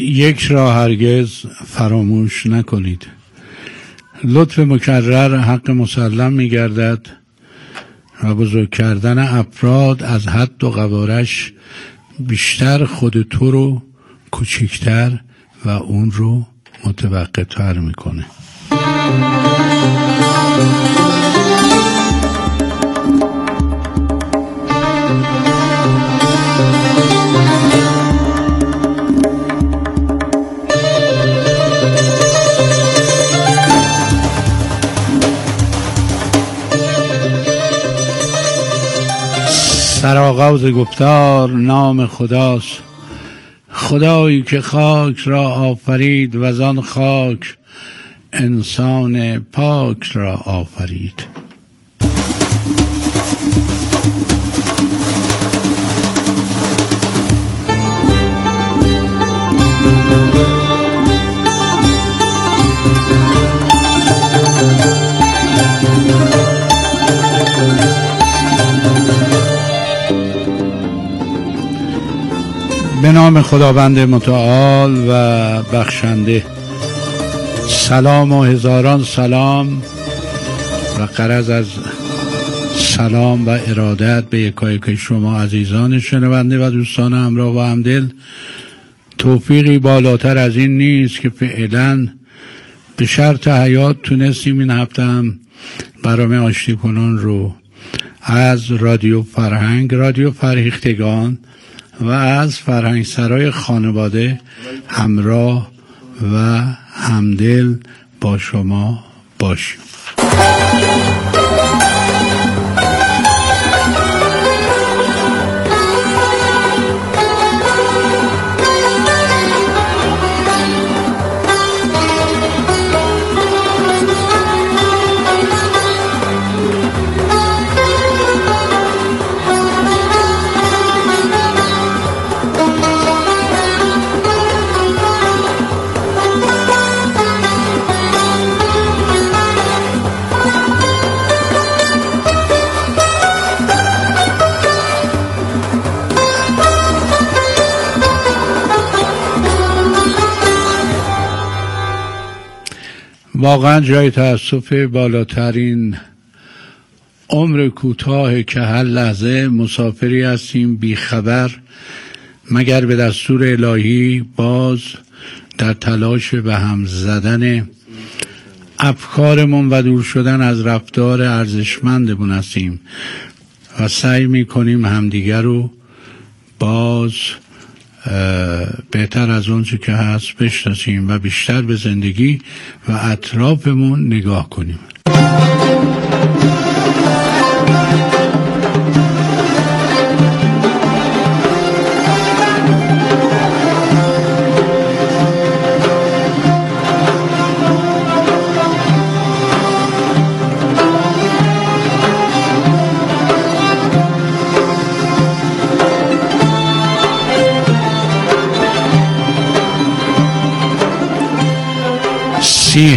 یک را هرگز فراموش نکنید. لطف مکرر حق مسلم می گردد و بزرگ کردن افراد از حد و قوارش بیشتر خود تو رو کوچکتر و اون رو متوقع‌تر میکنه. سرآغاز گفتار نام خداست، خدایی که خاک را آفرید و زان خاک انسان پاک را آفرید. به نام خداوند متعال و بخشنده. سلام و هزاران سلام و غرض از سلام و ارادت به یکایک شما عزیزان شنونده و دوستان همراه و همدل. توفیقی بالاتر از این نیست که فعلا به شرط حیات تونستیم این هفته هم برنامه آشتی کنان رو از رادیو فرهنگ، رادیو فرهیختگان و از فرهنگ سرای خانواده همراه و همدل با شما باشیم. واقعا جای تأسف بالاترین عمر کوتاه که هر لحظه مسافری هستیم بیخبر مگر به دستور الهی باز در تلاش به هم زدن افکارمون و دور شدن از رفتار ارزشمندمون هستیم و سعی میکنیم همدیگر رو باز بهتر از اون چه که هست بشناسیم و بیشتر به زندگی و اطرافمون نگاه کنیم. سی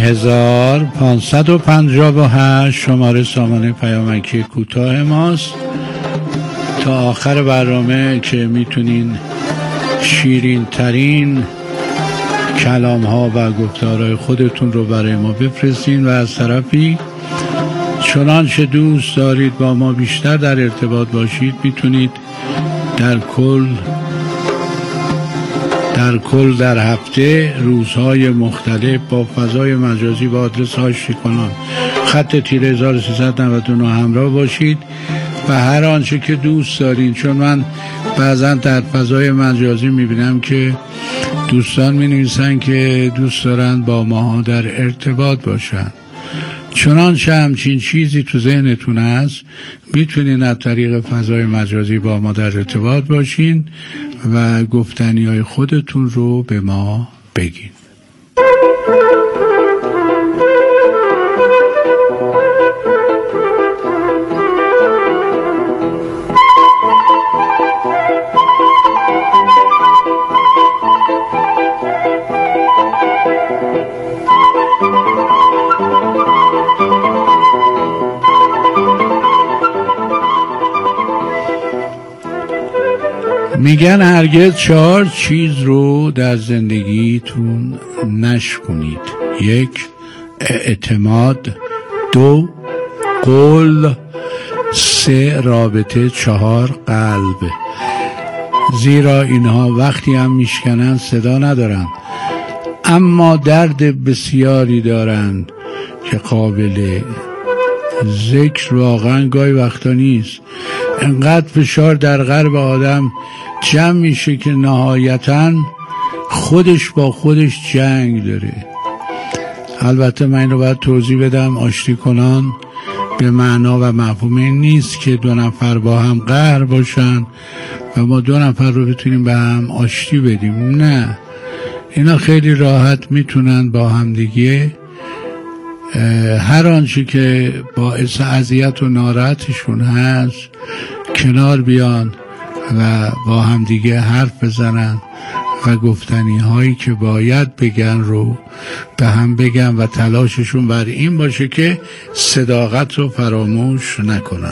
1558 شماره سامانه پیامکی کوتاه ماست. تا آخر برنامه که میتونین شیرین ترین کلام ها و گفتارهای خودتون رو برای ما بفرستین و از طرفی چنانچه دوست دارید با ما بیشتر در ارتباط باشید میتونید در کل هفته روزهای مختلف با فضای مجازی با آدرس آشتی کنان خط تیره 1399 همراه باشید و هر آنچه که دوست دارین. چون من بعضا در فضای مجازی میبینم که دوستان مینویسن که دوست دارن با ما در ارتباط باشن. چنانچه همچین چیزی تو ذهنتون هست میتونین از طریق فضای مجازی با ما در ارتباط باشین و گفتنی‌های خودتون رو به ما بگین. میگن هرگز 4 چیز رو در زندگیتون نشکنید: 1 اعتماد، 2 قول، 3 رابطه، 4 قلب. زیرا اینها وقتی هم میشکنن صدا ندارن، اما درد بسیاری دارن که قابل ذکر واقعا گاهی وقتا نیست. انقدر فشار در قلب آدم جمع میشه که نهایتاً خودش با خودش جنگ داره. البته من رو باید توضیح بدم، آشتی کنان به معنا و مفهوم این نیست که 2 نفر با هم قهر باشن و ما 2 نفر رو بتونیم به هم آشتی بدیم. نه، اینا خیلی راحت میتونن با هم دیگه هر آنچه که باعث اذیت و ناراحتشون هست کنار بیان و با هم دیگه حرف بزنن و گفتنی هایی که باید بگن رو به هم بگن و تلاششون بر این باشه که صداقت رو فراموش نکنن.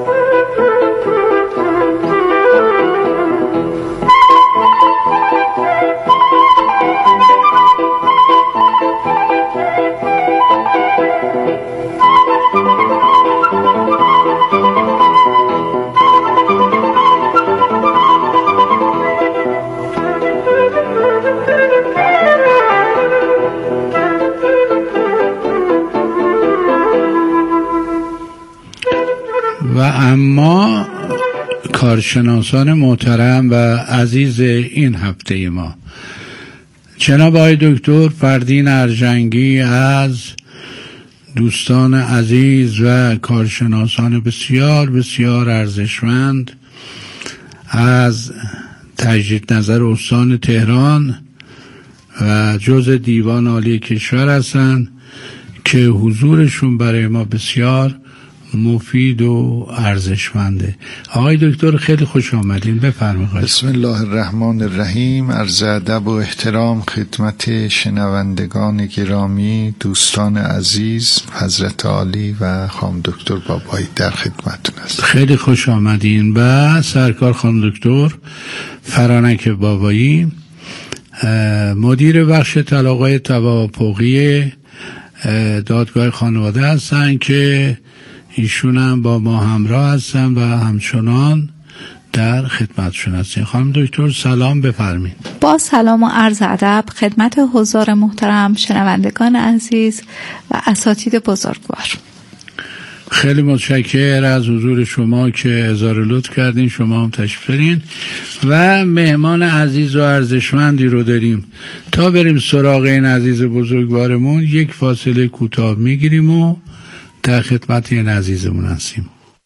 و اما کارشناسان محترم و عزیز این هفته ما، جناب آقای دکتر فردین ارجنگی از دوستان عزیز و کارشناسان بسیار بسیار ارزشمند از تجدید نظر استان تهران و جزء دیوان عالی کشور هستند که حضورشون برای ما بسیار مفید و ارزشمنده. آقای دکتر خیلی خوش آمدین، بفرمایید. بسم الله الرحمن الرحیم. عرض ادب و احترام خدمت شنوندگان گرامی، دوستان عزیز، حضرت عالی و خانم دکتر بابایی در خدمتتون است. خیلی خوش آمدین. و سرکار خانم دکتر فرانک بابایی، مدیر بخش طلاق‌های توافقی دادگاه خانواده هستن که ایشون هم با ما همراه هستن و همچنان در خدمتشون هستیم. خانم دکتر سلام، بفرمایید. با سلام و عرض ادب خدمت حضار محترم، شنوندگان عزیز و اساتید بزرگوار. خیلی متشکرم از حضور شما که اظهار لطف کردین. شما هم تشریف دارین و مهمان عزیز و ارزشمندی رو داریم. تا بریم سراغ این عزیز بزرگوارمون یک فاصله کوتاه میگیریم و در خدمت این عزیزمون هستیم.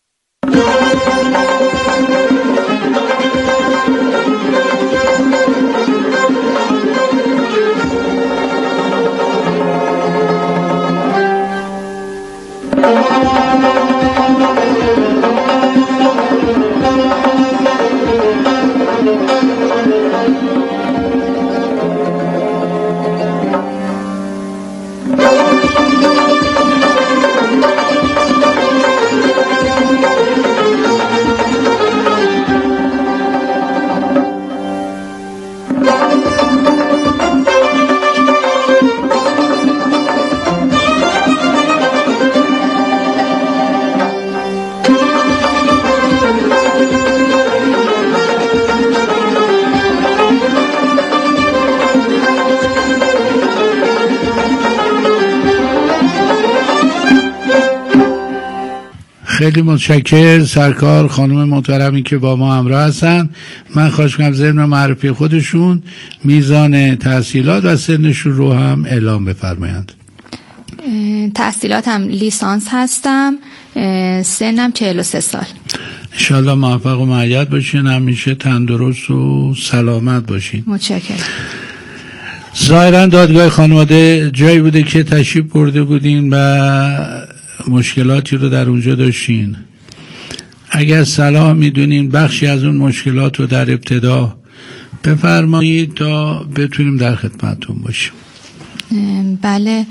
خیلی متشکر سرکار خانم محترمی که با ما همراه هستن. من خواهش کنم ضمن معرفی خودشون میزان تحصیلات و سنشون رو هم اعلام بفرمایند. تحصیلاتم لیسانس هستم، سنم 43 سال. انشالله موفق و مؤید باشین، همیشه تندرست و سلامت باشین. متشکرم. ظاهرا دادگاه خانواده جایی بوده که تشریف برده بودین و مشکلاتی رو در اونجا داشتین. اگر صلاح میدونین بخشی از اون مشکلات رو در ابتدا بفرمایید تا بتونیم در خدمتتون باشیم. بله،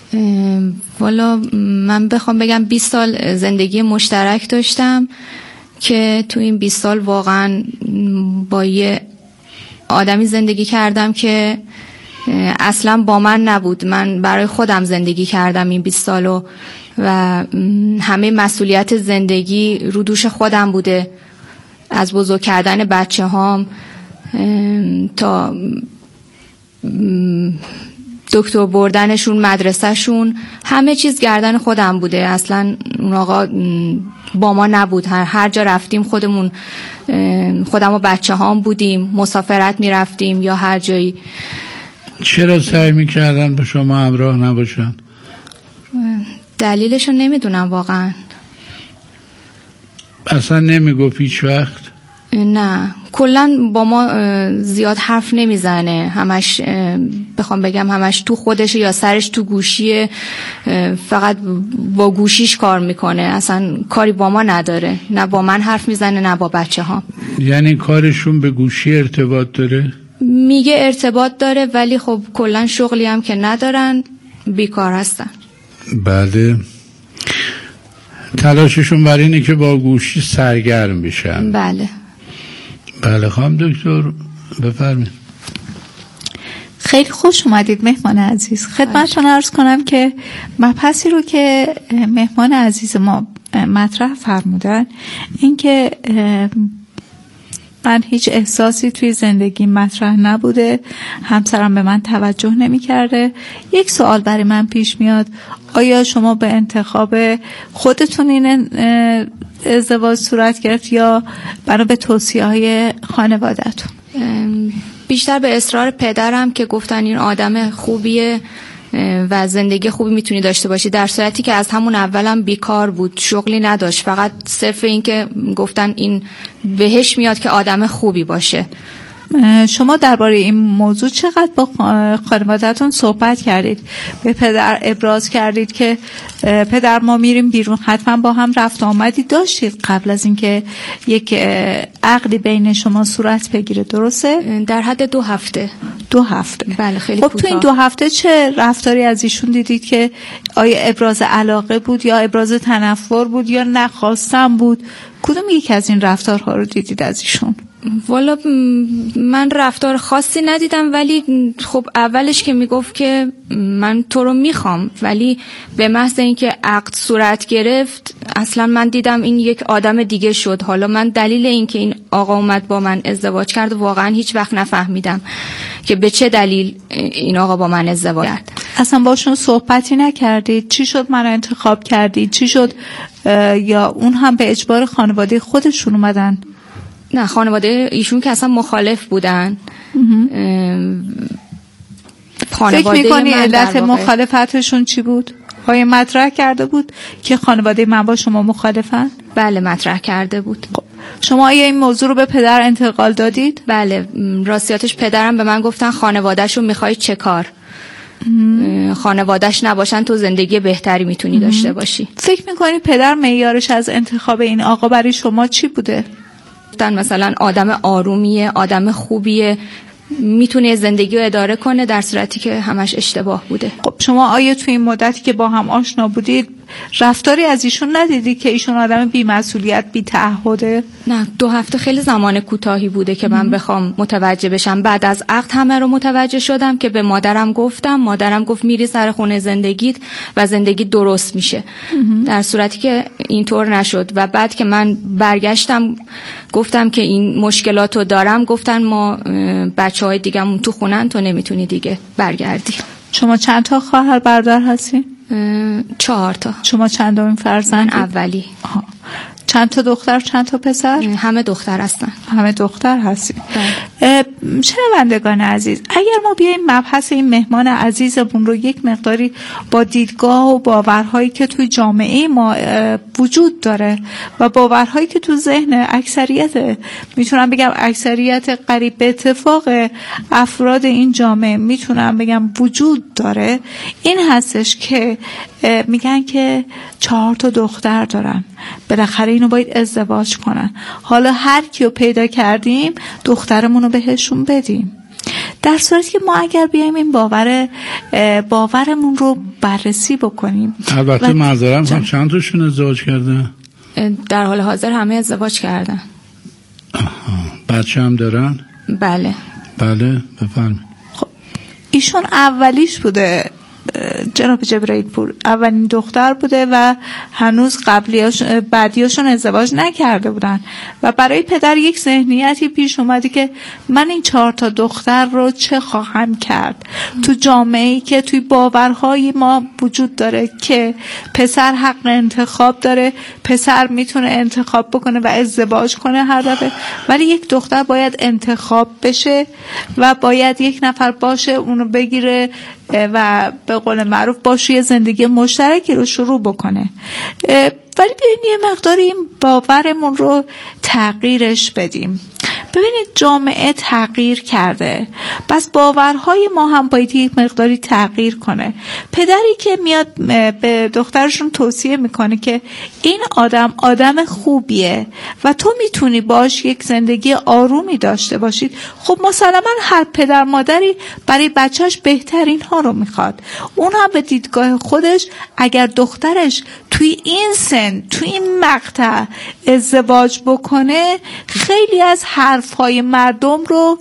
والا من بخوام بگم 20 سال زندگی مشترک داشتم که تو این 20 سال واقعا با یه آدمی زندگی کردم که اصلا با من نبود. من برای خودم زندگی کردم این 20 سالو و همه مسئولیت زندگی رو دوش خودم بوده، از بزرگ کردن بچه هام تا دکتر بردنشون، مدرسهشون، همه چیز گردن خودم بوده. اصلا اون آقا با ما نبود. هر جا رفتیم خودم و بچه هام بودیم، مسافرت می رفتیم یا هر جایی. چرا سعی می کردن به شما همراه نباشن؟ دلیلشو نمیدونم واقعا. اصلا نمیگفت هیچ وقت؟ نه، کلا با ما زیاد حرف نمیزنه. همش بخوام بگم همش تو خودش یا سرش تو گوشیه، فقط با گوشیش کار میکنه، اصلا کاری با ما نداره. نه با من حرف میزنه نه با بچه ها. یعنی کارشون به گوشی ارتباط داره؟ میگه ارتباط داره ولی خب کلا شغلی هم که ندارن، بیکار هستن. بله، تلاششون برای اینه که با گوشی سرگرم بشن. بله بله. خانم دکتر بفرمایید. خیلی خوش اومدید مهمان عزیز. خدمتتون عرض کنم که مبحثی رو که مهمان عزیز ما مطرح فرمودن این که من هیچ احساسی توی زندگی مطرح نبوده، همسرم به من توجه نمی کرده. یک سوال برای من پیش میاد، آیا شما به انتخاب خودتون این ازدواج صورت گرفت یا بنا به توصیه‌های خانواده‌تون؟ بیشتر به اصرار پدرم که گفتن این آدم خوبیه و زندگی خوبی میتونی داشته باشی، در صورتی که از همون اولم بیکار بود، شغلی نداشت، فقط صرف این که گفتن این بهش میاد که آدم خوبی باشه. شما درباره این موضوع چقدر با خانواده‌تون صحبت کردید؟ به پدر ابراز کردید که پدر ما میریم بیرون، حتما با هم رفت آمدی داشتید قبل از اینکه یک عقدی بین شما صورت بگیره، درسته؟ در حد 2 هفته. 2 هفته. بله خیلی خب کوتاه. تو این 2 هفته چه رفتاری از ایشون دیدید که آیا ابراز علاقه بود یا ابراز تنفر بود یا نخواستن بود؟ کدوم یک از این رفتارها رو دیدید از ایشون؟ والا من رفتار خاصی ندیدم، ولی خب اولش که میگفت که من تو رو میخوام، ولی به محض اینکه عقد صورت گرفت اصلا من دیدم این یک آدم دیگه شد. حالا من دلیل اینکه این آقا اومد با من ازدواج کرد واقعا هیچ وقت نفهمیدم که به چه دلیل این آقا با من ازدواج کرد. اصلا باشون صحبتی نکردید؟ چی شد من رو انتخاب کردید؟ چی شد؟ یا اون هم به اجبار خانواده خودشون اومدن؟ نه، خانواده ایشون که اصلا مخالف بودن. فکر میکنی علت مخالفتشون چی بود؟ آیا مطرح کرده بود که خانواده من با شما مخالفن؟ بله مطرح کرده بود. شما آیا این موضوع رو به پدر انتقال دادید؟ بله، راستیاتش پدرم به من گفتن خانواده‌شو میخوای چه کار؟ خانواده‌اش نباشن تو زندگی بهتری میتونی داشته باشی. فکر میکنی پدر معیارش از انتخاب این آقا برای شما چی بوده؟ مثلا آدم آرومیه، آدم خوبیه، میتونه زندگی رو اداره کنه، در صورتی که همش اشتباه بوده. خب شما آیا توی این مدتی که با هم آشنا بودید رفتاری از ایشون ندیدید که ایشون آدم بی‌مسئولیت، بی‌تعهده؟ نه، 2 هفته خیلی زمان کوتاهی بوده که من بخوام متوجه بشم. بعد از عقد همه رو متوجه شدم که به مادرم گفتم، مادرم گفت میری سر خونه زندگیت و زندگی درست میشه. در صورتی که اینطور نشد و بعد که من برگشتم گفتم که این مشکلاتو دارم، گفتن ما بچه‌های دیگه‌مون تو خونن، تو نمیتونی دیگه برگردی. شما چند تا خواهر برادر هستین؟ 4 تا. شما چندمین فرزند؟ اولی. چند تا دختر چند تا پسر؟ همه دختر هستن. همه دختر هستین. شنوندگان عزیز، اگر ما بیایم مبحث این مهمان عزیزمون رو یک مقداری با دیدگاه و باورهایی که توی جامعه ما وجود داره و باورهایی که تو ذهن اکثریت، میتونم بگم اکثریت قریب به اتفاق افراد این جامعه میتونم بگم وجود داره، این هستش که میگن که 4 تا دختر دارن، بالاخره اینو باید ازدواج کنن، حالا هر کیو پیدا کردیم دخترمون رو بهشون بدیم. در صورتی که ما اگر بیایم این باورمون رو بررسی بکنیم، البته معذرت میخوام چند تاشون ازدواج کردن؟ در حال حاضر همه ازدواج کردن. بچه هم دارن؟ بله. بله بفرمایید. خب ایشون اولیش بوده جناب جبرائیل پور، اولین دختر بوده و هنوز بعدیاشون ازدواج نکرده بودن و برای پدر یک ذهنیتی پیش اومده که من این 4 دختر رو چه خواهم کرد تو جامعه‌ای که توی باورهای ما وجود داره که پسر حق انتخاب داره، پسر میتونه انتخاب بکنه و ازدواج کنه هر دفعه، ولی یک دختر باید انتخاب بشه و باید یک نفر باشه اونو بگیره و به قول معروف باشه یه زندگی مشترکی رو شروع بکنه. ولی بیاییم یه مقدار این باورمون رو تغییرش بدیم. ببینید جامعه تغییر کرده، پس باورهای ما هم باید یک مقداری تغییر کنه. پدری که میاد به دخترشون توصیه میکنه که این آدم خوبیه و تو میتونی باش یک زندگی آرومی داشته باشید، خب مسلما هر پدر مادری برای بچهش بهترین ها رو میخواد. اون هم به دیدگاه خودش اگر دخترش توی این سن توی این مقطع ازدواج بکنه خیلی از حرفهای مردم رو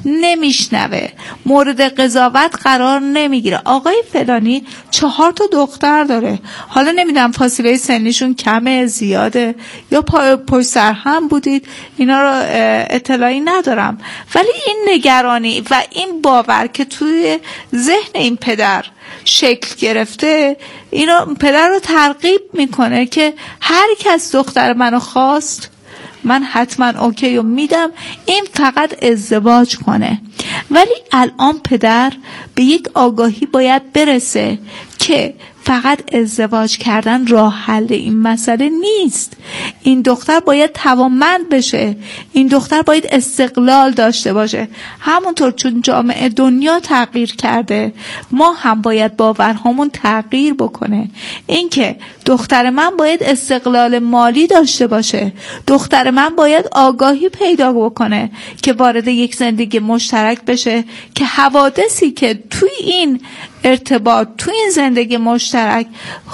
نمیشنوه، مورد قضاوت قرار نمیگیره. آقای فلانی 4 دختر داره، حالا نمیدونم فاصله سنیشون کمه زیاده یا پشت سر هم بودید، اینا رو اطلاعی ندارم، ولی این نگرانی و این باور که توی ذهن این پدر شکل گرفته، اینا پدر رو ترغیب میکنه که هر کس دختر منو خواست من حتما اوکی و میدم، این فقط ازدواج کنه. ولی الان پدر به یک آگاهی باید برسه که فقط ازدواج کردن راه حل این مسئله نیست. این دختر باید توانمند بشه، این دختر باید استقلال داشته باشه. همونطور چون جامعه دنیا تغییر کرده ما هم باید باورهامون تغییر بکنه. اینکه دختر من باید استقلال مالی داشته باشه، دختر من باید آگاهی پیدا بکنه که وارد یک زندگی مشترک بشه که حوادثی که توی این ارتباط توی این زندگی مشترک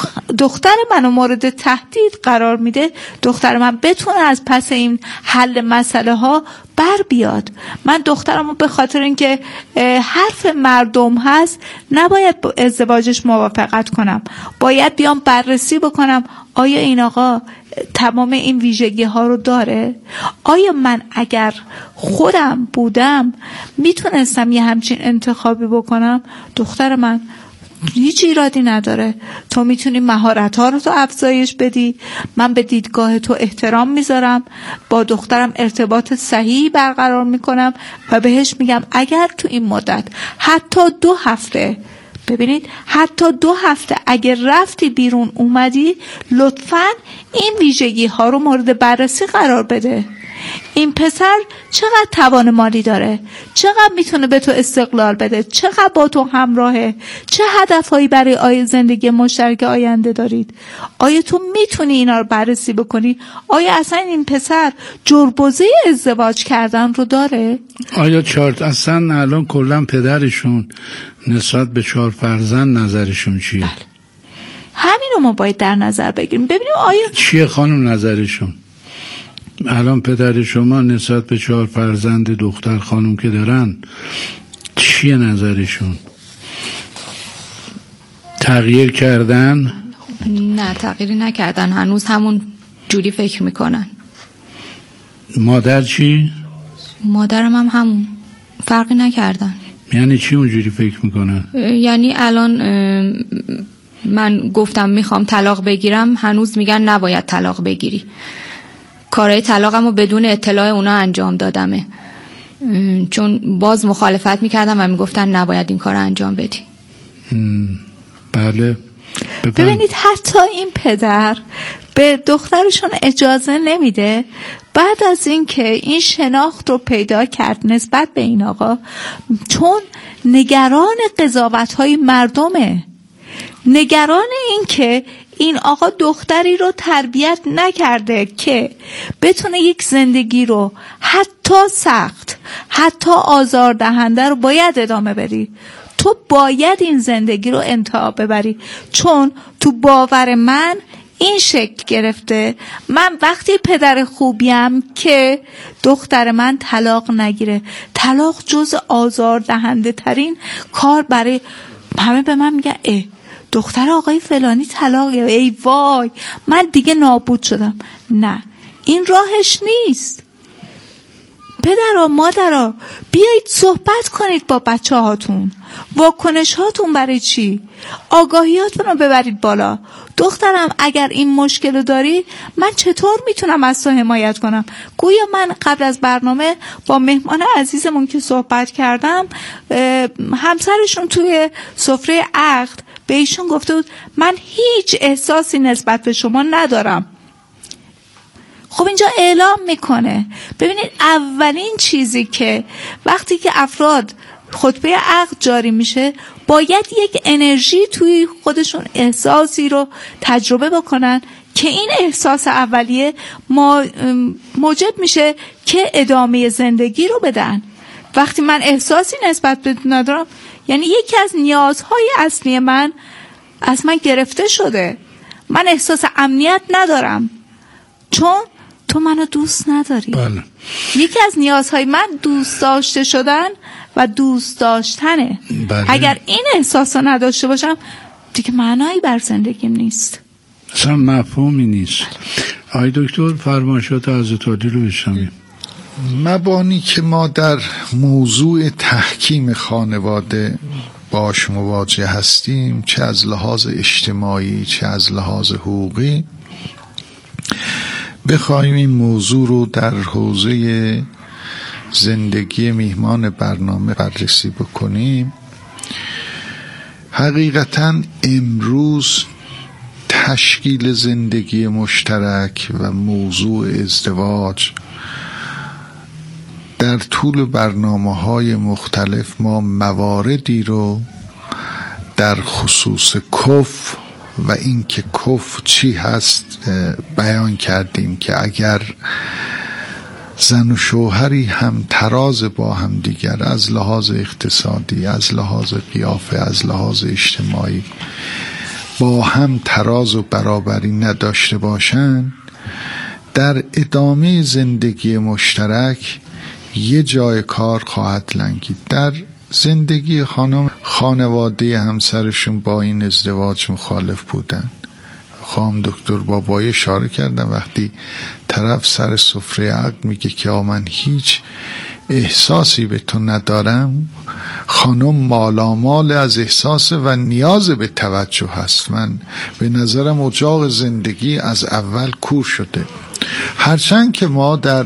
دختر منو مورد تهدید قرار میده، دختر من بتونه از پس این حل مسئله ها بر بیاد. من دخترمو به خاطر اینکه حرف مردم هست نباید با ازدواجش موافقت کنم، باید بیام بررسی بکنم آیا این آقا تمام این ویژگی ها رو داره؟ آیا من اگر خودم بودم میتونستم یه همچین انتخابی بکنم؟ دختر من هیچ ایرادی نداره، تو میتونی مهارت ها رو تو افزایش بدی، من به دیدگاه تو احترام میذارم، با دخترم ارتباط صحیحی برقرار میکنم و بهش میگم اگر تو این مدت حتی 2 هفته، ببینید حتی 2 هفته اگر رفتی بیرون اومدی لطفاً این ویژگی ها رو مورد بررسی قرار بده. این پسر چقدر توان مالی داره، چقدر میتونه به تو استقلال بده، چقدر با تو همراهه، چه هدفهایی برای زندگی مشترک آینده دارید. آیا تو میتونی اینا رو بررسی بکنی؟ آیا اصلا این پسر جربوزه ازدواج کردن رو داره؟ آیا اصلا الان کلا پدرشون نسبت به 4 فرزند نظرشون چیه؟ بله. همین رو ما باید در نظر بگیریم. ببینیم آیا چیه خانم نظرشون؟ الان پدر شما نسبت به 4 فرزند دختر خانم که دارن چیه نظرشون؟ تغییر کردن؟ نه تغییری نکردن، هنوز همون جوری فکر میکنن. مادر چی؟ مادرم هم همون، فرقی نکردن. یعنی چی اونجوری فکر میکنن؟ یعنی الان من گفتم میخوام طلاق بگیرم، هنوز میگن نباید طلاق بگیری. کارهای طلاقمو بدون اطلاع اونا انجام دادمه، چون باز مخالفت میکردم و میگفتن نباید این کار انجام بدی. بله. ببینید حتی این پدر به دخترشون اجازه نمیده بعد از اینکه این شناخت رو پیدا کرد نسبت به این آقا، چون نگران قضاوت‌های مردمه، نگران این که این آقا دختری رو تربیت نکرده که بتونه یک زندگی رو حتی سخت حتی آزاردهنده رو باید ادامه بدی. تو باید این زندگی رو انتها ببری، چون تو باور من این شکل گرفته. من وقتی پدر خوبیم که دختر من طلاق نگیره. طلاق جز آزار دهنده ترین کار برای همه. به من میگن دختر آقای فلانی طلاق، ای وای من دیگه نابود شدم. نه، این راهش نیست. پدرها، مادرها، بیایید صحبت کنید با بچه هاتون. واکنش هاتون برای چی؟ آگاهیاتون رو ببرید بالا. دخترم اگر این مشکل داری، من چطور میتونم از تو حمایت کنم؟ گویا من قبل از برنامه با مهمان عزیزمون که صحبت کردم، همسرشون توی سفره عقد به ایشون گفته بود من هیچ احساسی نسبت به شما ندارم. خب اینجا اعلام میکنه. ببینید اولین چیزی که وقتی که افراد خطبه عقد جاری میشه، باید یک انرژی توی خودشون احساسی رو تجربه بکنن که این احساس اولیه موجب میشه که ادامه زندگی رو بدن. وقتی من احساسی نسبت به ندارم، یعنی یکی از نیازهای اصلی من از من گرفته شده. من احساس امنیت ندارم چون تو منو دوست نداری. بله. یکی از نیازهای من دوست داشته شدن و دوست داشتنه. بله. اگر این احساس رو نداشته باشم دیگه معنایی بر زندگیم نیست، اصلا مفهومی نیست. آقای دکتر فرمایشات حضرت عالی رو بشنویم. مبانی که ما در موضوع تحکیم خانواده باش مواجه هستیم، چه از لحاظ اجتماعی چه از لحاظ حقوقی، بخوایم این موضوع رو در حوزه زندگی میهمان برنامه بررسی بکنیم، حقیقتاً امروز تشکیل زندگی مشترک و موضوع ازدواج در طول برنامه‌های مختلف ما مواردی رو در خصوص کفر و اینکه کفر چی هست بیان کردیم که اگر زن و شوهری هم تراز با هم دیگر از لحاظ اقتصادی، از لحاظ قیافه، از لحاظ اجتماعی با هم تراز و برابری نداشته باشن، در ادامه زندگی مشترک یه جای کار خواهد لنگید. در زندگی خانواده همسرشون با این ازدواج مخالف بودن. خانم دکتر بابایی اشاره کردن وقتی طرف سر سفره عقد میگه که من هیچ احساسی به تو ندارم، خانم مالامال از احساس و نیاز به توجه هست. من به نظرم اجاق زندگی از اول کور شده. هرچند که ما در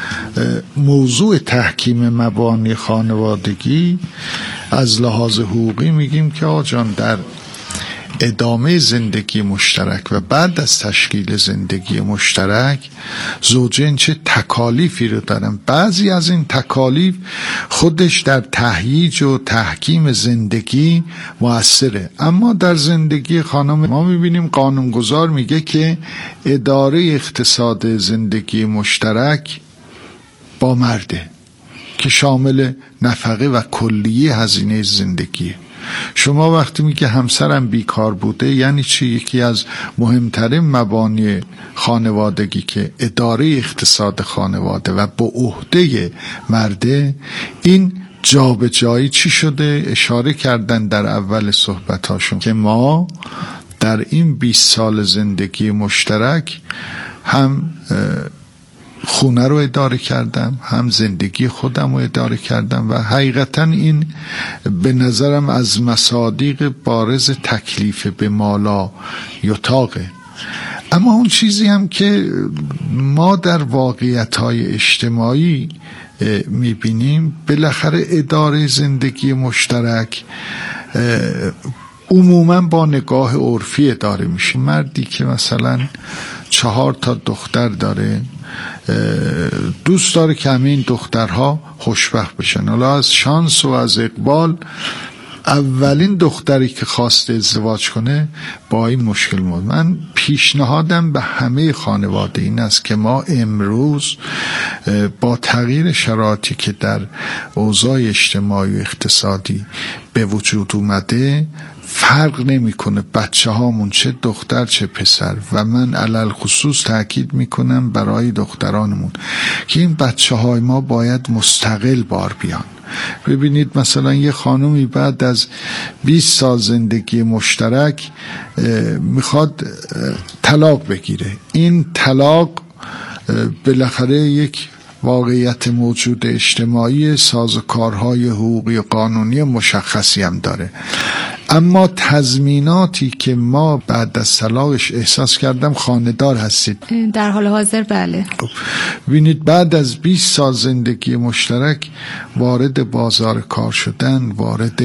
موضوع تحکیم مبانی خانوادگی از لحاظ حقوقی میگیم که آجان در ادامه زندگی مشترک و بعد از تشکیل زندگی مشترک زوجین چه تکالیفی رو دارن. بعضی از این تکالیف خودش در تهییج و تحکیم زندگی مؤثره، اما در زندگی خانم ما میبینیم قانونگذار میگه که اداره اقتصاد زندگی مشترک با مرده که شامل نفقه و کلیه هزینه زندگیه. شما وقتی میگه همسرم بیکار بوده یعنی چی؟ یکی از مهمترین مبانی خانوادگی که اداره اقتصاد خانواده و به عهده مرده، این جابجایی چی شده؟ اشاره کردن در اول صحبتاشون که ما در این 20 سال زندگی مشترک هم خونه رو اداره کردم، هم زندگی خودم رو اداره کردم و حقیقتا این به نظرم از مصادیق بارز تکلیف به مالا یطاقه. اما اون چیزی هم که ما در واقعیت‌های اجتماعی میبینیم، بالاخره اداره زندگی مشترک عموما با نگاه عرفی اداره میشه. مردی که مثلا 4 دختر داره دوست داره که همه این دخترها خوشبخت بشن. حالا از شانس و از اقبال اولین دختری که خواست ازدواج کنه با این مشکل بود. من پیشنهادم به همه خانواده این است که ما امروز با تغییر شرایطی که در اوضاع اجتماعی و اقتصادی به وجود اومده فرق نمیکنه بچه هامون چه دختر چه پسر، و من علل خصوص تاکید میکنم برای دخترانمون که این بچه های ما باید مستقل بار بیان. ببینید مثلا یه خانومی بعد از 20 سال زندگی مشترک میخواد طلاق بگیره. این طلاق بالاخره یک واقعیت موجود اجتماعی، سازوکارهای حقوقی و قانونی مشخصی هم داره، اما تضمیناتی که ما بعد از طلاقش احساس کردم خانه‌دار هستید در حال حاضر. بله. ببینید بعد از 20 سال زندگی مشترک وارد بازار کار شدن، وارد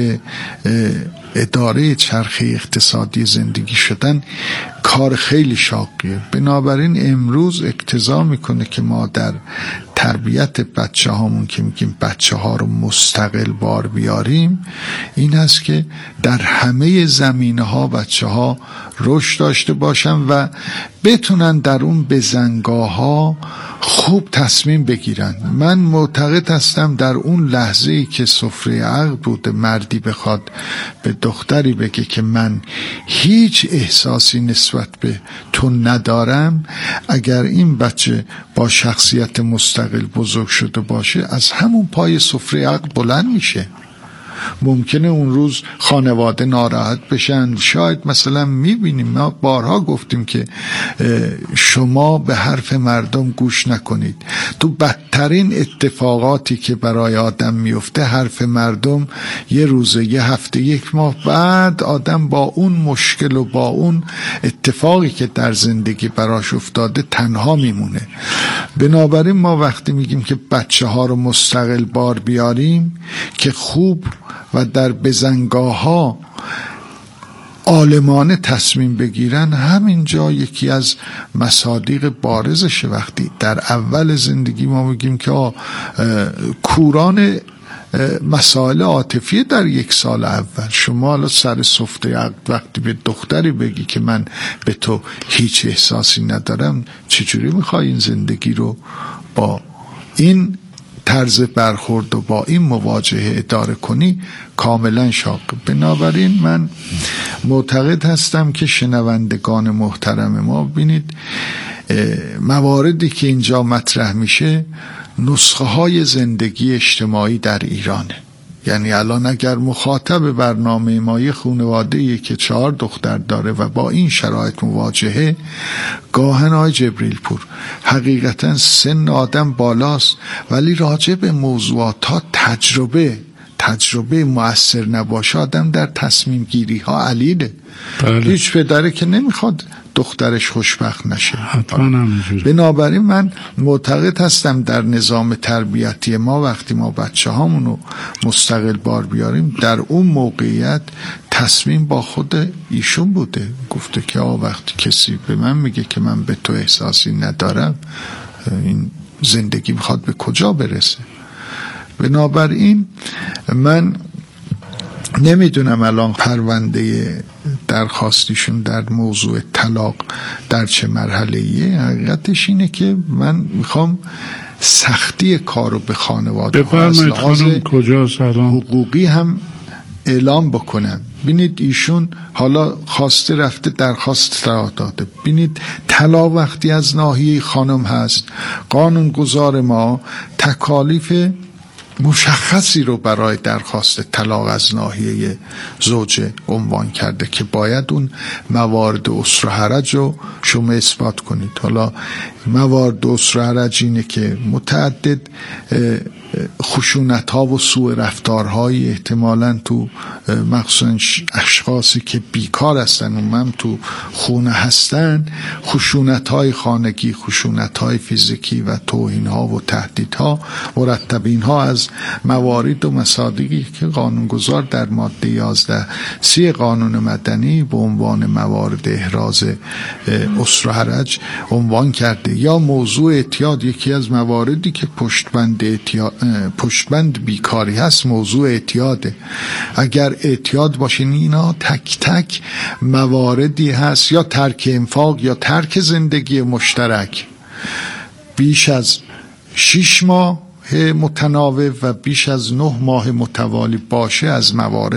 اداره چرخه اقتصادی زندگی شدن کار خیلی شاقیه. بنابراین امروز اقتضا میکنه که ما در تربیت بچه هامون که میگیم بچه ها رو مستقل بار بیاریم، این هست که در همه زمینه ها بچه ها رشد داشته باشن و بتونن در اون بزنگاه ها خوب تصمیم بگیرن. من معتقد هستم در اون لحظه ای که سفره عقد بوده، مردی بخواد به دختری بگه که من هیچ احساسی نسبت به تو ندارم، اگر این بچه با شخصیت مستقل بزرگ شده باشه از همون پای سفره عقد بلند میشه. ممکنه اون روز خانواده ناراحت بشن، شاید مثلا میبینیم، ما بارها گفتیم که شما به حرف مردم گوش نکنید. تو بدترین اتفاقاتی که برای آدم میفته حرف مردم یه روزه، یه هفته، یک ماه بعد آدم با اون مشکل و با اون اتفاقی که در زندگی براش افتاده تنها میمونه. بنابراین ما وقتی میگیم که بچه ها رو مستقل بار بیاریم که خوب و در بزنگاه ها عالمانه تصمیم بگیرن، همینجا یکی از مصادیق بارزشه. وقتی در اول زندگی ما میگیم که کوران مسائل عاطفی در یک سال اول، شما حالا سر سفره عقد وقتی به دختری بگی که من به تو هیچ احساسی ندارم، چجوری میخوای این زندگی رو با این طرز برخورد و با این مواجهه اداره کنی؟ کاملا شاق. بنابراین من معتقد هستم که شنوندگان محترم ما بینید مواردی که اینجا مطرح میشه نسخه های زندگی اجتماعی در ایرانه. یعنی الان اگر مخاطب برنامه ما یه خانواده‌ای که 4 دختر داره و با این شرایط مواجهه، گاهن آقای جبریل پور حقیقتا سن آدم بالاست ولی راجع به موضوعات ها تجربه مؤثر نباشه آدم در تصمیم گیری ها علیله. هیچ پدره که نمیخواد دخترش خوشبخت نشه. بنابراین من معتقد هستم در نظام تربیتی ما وقتی ما بچه هامونو مستقل بار بیاریم، در اون موقعیت تصمیم با خود ایشون بوده. گفته که وقتی کسی به من میگه که من به تو احساسی ندارم، این زندگی میخواد به کجا برسه؟ بنابراین من نمیدونم الان پرونده درخواستیشون در موضوع طلاق در چه مرحله‌ایه. حقیقتش اینه که من میخوام سختی کارو به خانواده ها از لحاظ حقوقی هم اعلام بکنم. بینید ایشون حالا خواسته رفته درخواست طلاق داده. بینید طلاق وقتی از ناحیه خانم هست، قانونگذار ما تکالیف مشخصی رو برای درخواست طلاق از ناحیه زوجه عنوان کرده که باید اون موارد عسر و حرج رو شما اثبات کنید. حالا موارد عسر و حرج اینه که متعدد خشونت ها و سوء رفتارهای احتمالاً تو مخصوصا اشخاصی که بیکار هستن و من تو خونه هستن، خشونت های خانگی، خشونت های فیزیکی و توهین ها و تهدید ها مرتب، اینها از موارد و مصادیقی که قانونگذار در ماده 11(3) قانون مدنی به عنوان موارد احراز عسر و حرج عنوان کرده. یا موضوع اعتیاد، یکی از مواردی که پشتبند بیکاری هست موضوع اعتیاده. اگر اعتیاد باشه اینا تک تک مواردی هست، یا ترک انفاق یا ترک زندگی مشترک بیش از 6 ماه متناوب و بیش از 9 ماه متوالی باشه از موارد